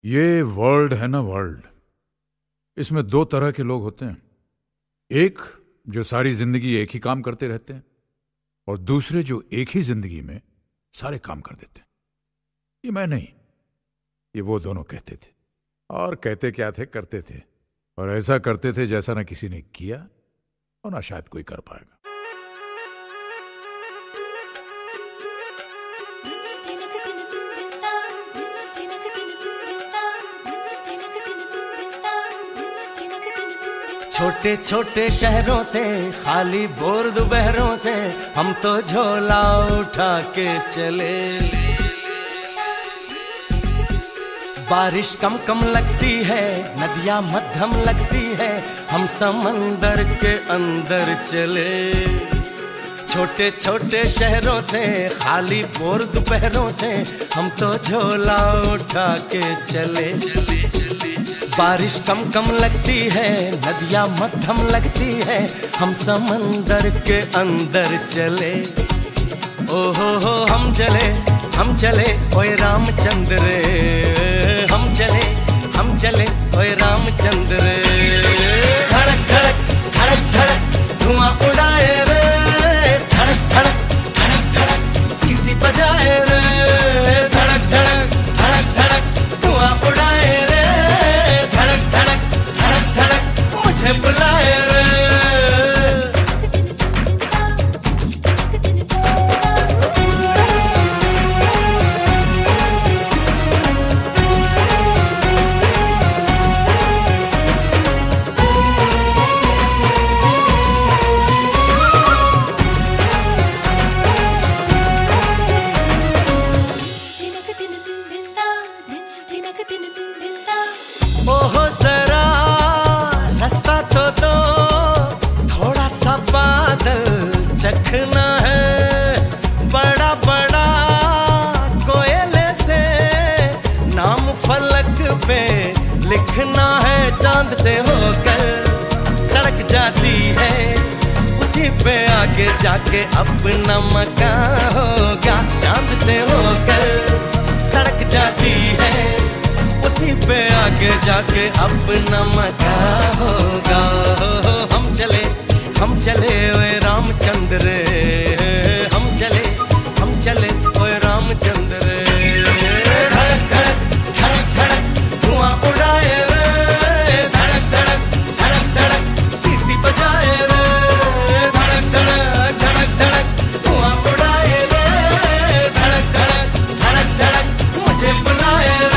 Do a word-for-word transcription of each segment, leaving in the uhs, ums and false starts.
ये वर्ल्ड है ना, वर्ल्ड, इसमें दो तरह के लोग होते हैं। एक जो सारी जिंदगी एक ही काम करते रहते हैं और दूसरे जो एक ही जिंदगी में सारे काम कर देते हैं। ये मैं नहीं, ये वो दोनों कहते थे। और कहते क्या थे, करते थे, और ऐसा करते थे जैसा ना किसी ने किया और ना शायद कोई कर पाएगा। छोटे छोटे शहरों से, खाली बोर दोपहरों से, हम तो झोला उठा के चले। बारिश कम कम लगती है, नदियाँ मध्यम लगती है, हम समंदर के अंदर चले। छोटे छोटे शहरों से, खाली बोर दोपहरों से, हम तो झोला उठा के चले। बारिश कम कम लगती है, नदियाँ मध्यम लगती है, हम समंदर के अंदर चले। ओ हो हो हम चले, हम चले ओए रामचंद्र रे, हम चले, हम चले ओए रामचंद्र रे। धड़क धड़क धड़क धड़क धुआं उड़ाए रे, धड़क धड़क धड़क धड़क सीटी बजाए रे, धड़क धड़क धड़क धड़क धुआं उड़ाए रे, धड़क धड़क धड़क धड़क मुझे बुलाए रे। ओहो जरा रास्ता तो दो, थोड़ा सा बादल चखना है। बड़ा बड़ा कोयले से नाम फलक पे लिखना है। चांद से होकर सड़क जाती है, उसी पे आगे जाके अपना मकान होगा। चांद से होकर सड़क जाती है, उसी पे आगे जाके अपना मकान होगा। हम चले, हम चले ओए रामचंद्र रे, हम चले, हम चले ओए रामचंद्र रे। धड़क धड़क धड़क धड़क धुआं उड़ाए रे, धड़क धड़क धड़क धड़क सीटी बजाए रे, धड़क धड़क धड़क धड़क धुआं उड़ाए रे, धड़क धड़क धड़क धड़क मुझे बुलाए रे।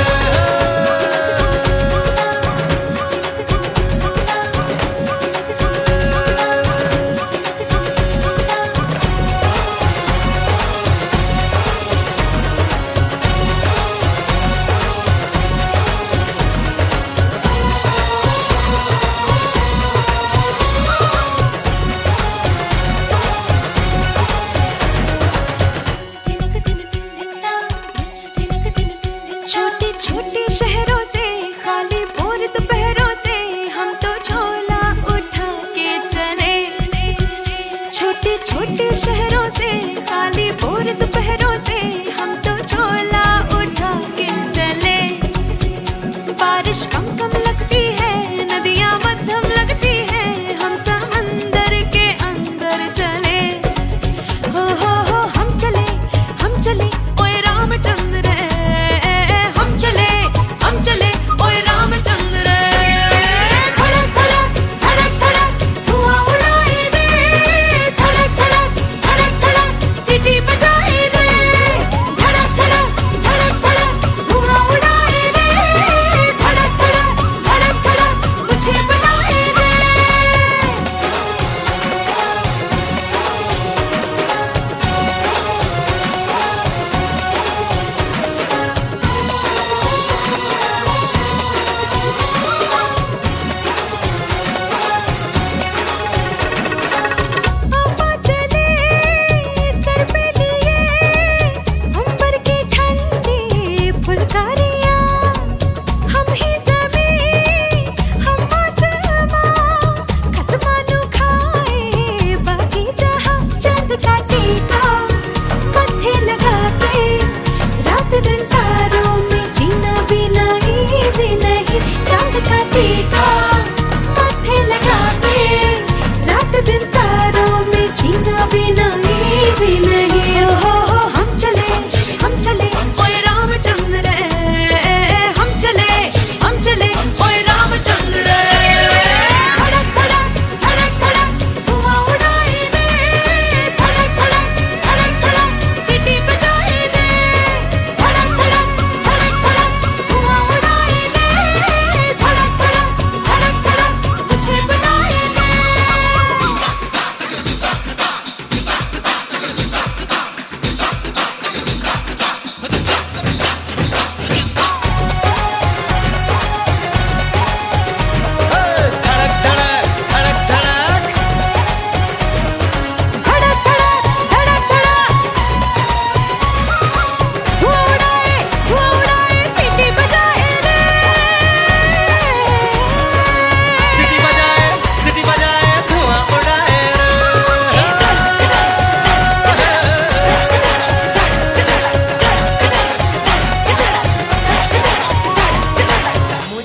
छोटे छोटे शहरों से, खाली बोर दोपहरों से, हम तो झोला उठा के चले। छोटे छोटे शहरों से, खाली बोर दोपहरों से, हम तो झोला उठा के चले। बारिश कम कम लगती है, नदियाँ मध्यम लगती है, हम समंदर के अंदर चले। हो हो हो हम चले, हम चले ओए रामचंद्र रे, हम चले, हम चले ओए राम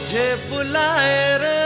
मुझे बुलाए रे